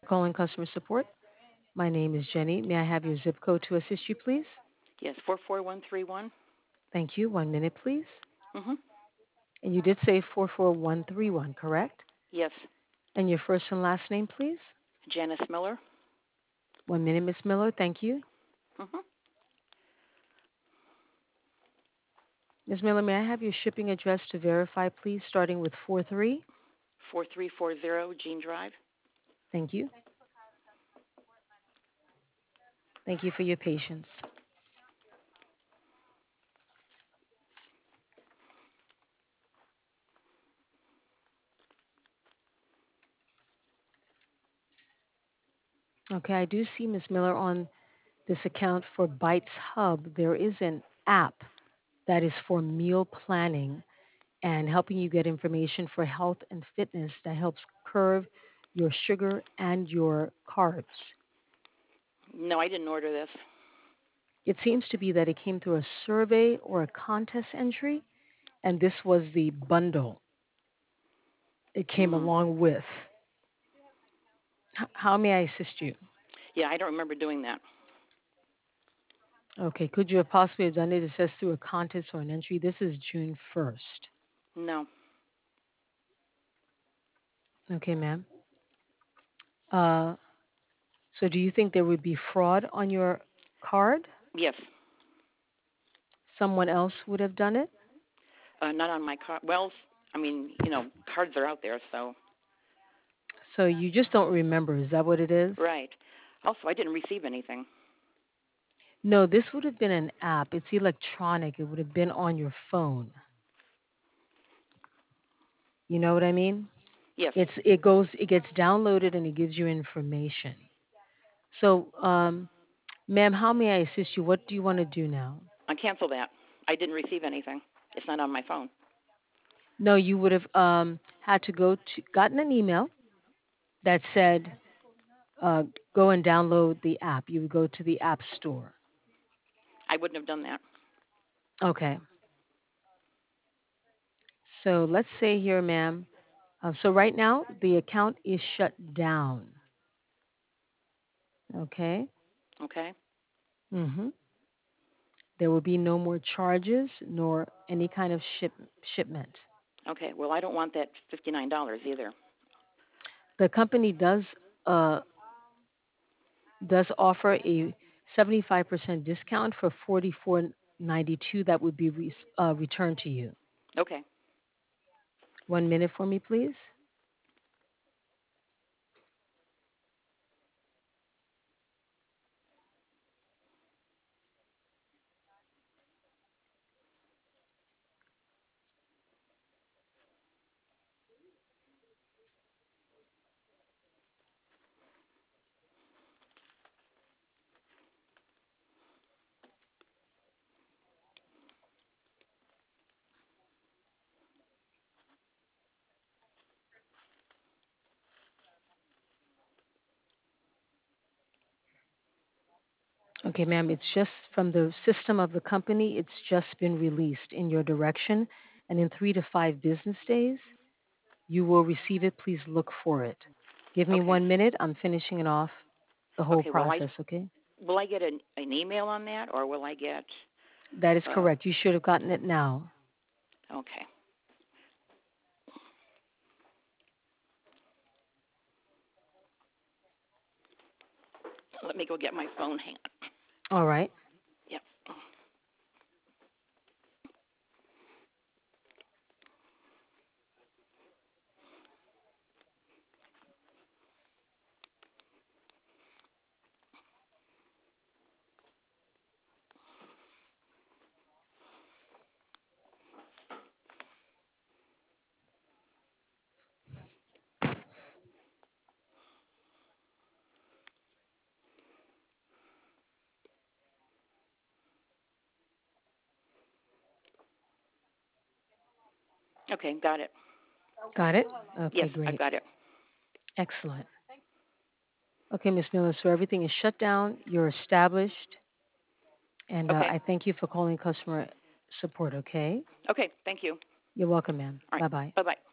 calling customer support. My name is Jenny. May I have your zip code to assist you, please? Yes, 44131. Thank you. 1 minute, please. Mhm. And you did say 44131, correct? Yes, And your first and last name, please? Janice Miller. 1 minute, Miss Miller. Thank you. Mhm. Ms. Miller, may I have your shipping address to verify, please, starting with 43? 4340 Jean Drive. Thank you. Thank you for your patience. Okay, I do see Ms. Miller on this account for Bites Hub. There is an app that is for meal planning and helping you get information for health and fitness that helps curb your sugar and your carbs. No, I didn't order this. It seems to be that it came through a survey or a contest entry, and this was the bundle it came Mm. along with. How may I assist you? Yeah, I don't remember doing that. Okay, could you have possibly have done it? It says through a contest or an entry. This is June 1st. No. Okay, ma'am. Uh, so do you think there would be fraud on your card? Yes. Someone else would have done it? Not on my card. Well, I mean, cards are out there, so So you just don't remember. Is that what it is? right. Also, I didn't receive anything. No, this would have been an app. It's electronic. It would have been on your phone. You know what I mean? Yes. It gets downloaded and it gives you information. So, ma'am, how may I assist you? What do you want to do now? I cancel that. I didn't receive anything. It's not on my phone. No, you would have had to gotten an email that said, uh, go and download the app. You would go to the app store. I wouldn't have done that. Okay. So let's say here, ma'am. So right now the account is shut down. Okay. Okay. hmm There will be no more charges nor any kind of shipment. Okay. Well, I don't want that $59 either. The company uh, does offer a 75% discount for 44.92 that would be returned to you. Okay. 1 minute for me, please. Okay, ma'am, it's just from the system of the company, it's just been released in your direction. And in 3 to 5 business days, you will receive it. Please look for it. Give me Okay. 1 minute. I'm finishing it off the whole Okay. process, okay? Will I get an email on that, or will I get? That is Uh, correct. You should have gotten it now. okay. Let me go get my phone. Hang on. All right. Yep. Okay. Got it. Got it? Yes, Okay, I've great. got it. Excellent. Okay, Miss Miller, so everything is shut down. You're established. And Okay. I thank you for calling customer support, okay? Okay. Thank you. You're welcome, ma'am. All right. Bye bye. Bye bye.